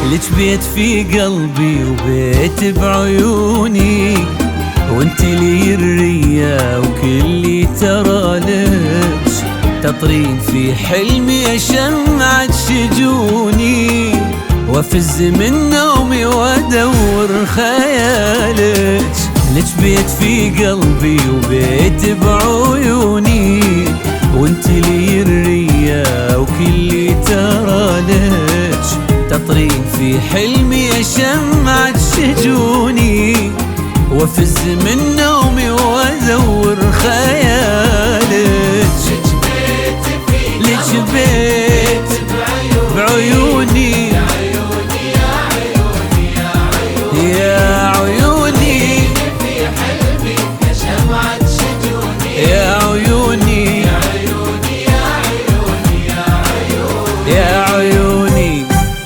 لك بيت في قلبي وبيت بعيوني، وانت لي الريا وكلي ترى لك، تطرين في حلمي يا شمعة شجوني، وافز من نومي وادور خيالك. لك بيت في قلبي وبيت بعيوني، وانت لي الريا وكلي ترى لك، تطرين في حلمي يا شمعة شجوني، وافز من نومي وادور خيالك. لك بيت بعيوني، يا عيوني في حلمي يا شمعة شجوني، يا عيوني يا عيوني يا عيوني يا عيوني يا عيوني.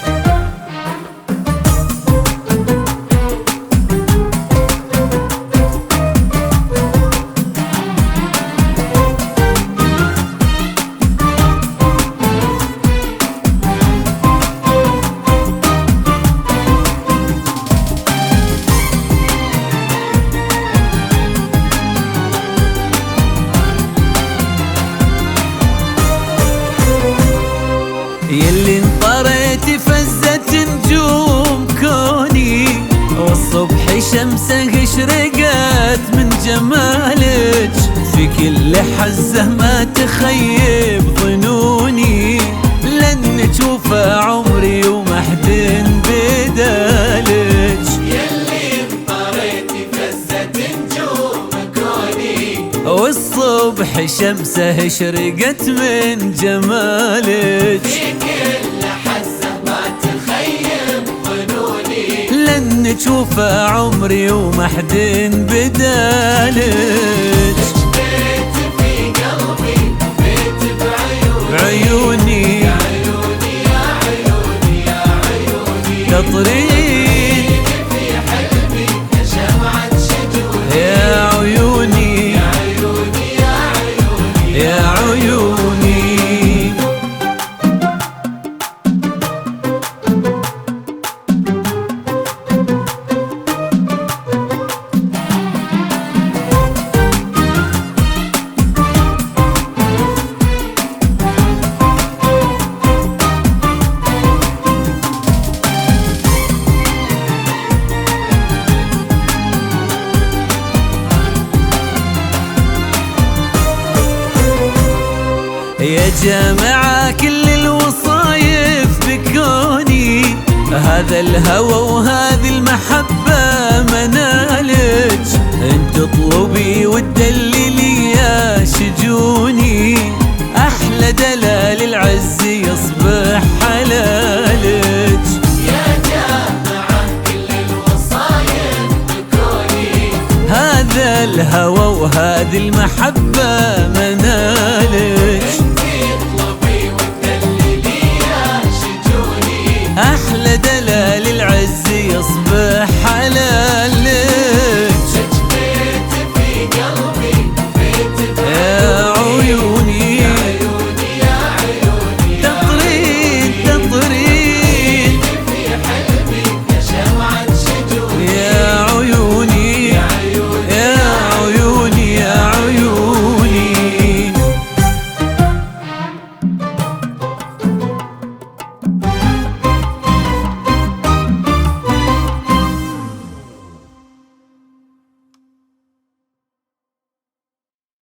يلي انطريتي فزت نجوم كوني، والصبح شمسه اشرقت من جمالك، في كل حزة ما تخيب ظنوني، لن تشوفه عمري وما حد بدالك. يلي انطريتي فزت نجوم كوني، والصبح شمسه اشرقت من جمالك، في كل حزة ما تخيب ظنوني، لن تشوفه عمري وما حد بدالك. بيت في قلبي بيت بعيوني، بعيوني يا عيوني يا عيوني يا عيوني تطرين في حلمي يا شمعة شجوني، يا عيوني يا عيوني يا عيوني يا عيوني. يا جماعة كل الوصايف بكوني، هذا الهوى وهذه المحبة منالك، انت اطلبي وتدللي يا شجوني، احلى دلال العز يصبح حلالك. يا جماعة كل الوصايف بكوني، هذا الهوى وهذه المحبة